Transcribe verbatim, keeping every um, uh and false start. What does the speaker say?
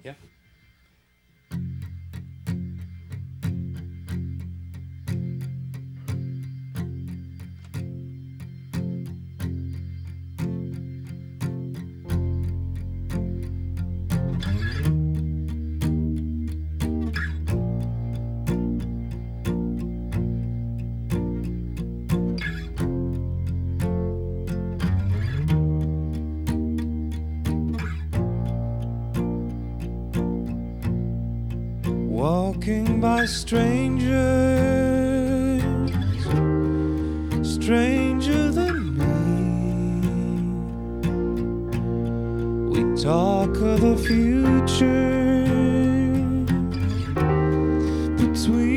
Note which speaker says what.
Speaker 1: Yeah.
Speaker 2: Walking by strangers, stranger than me. We talk of the future between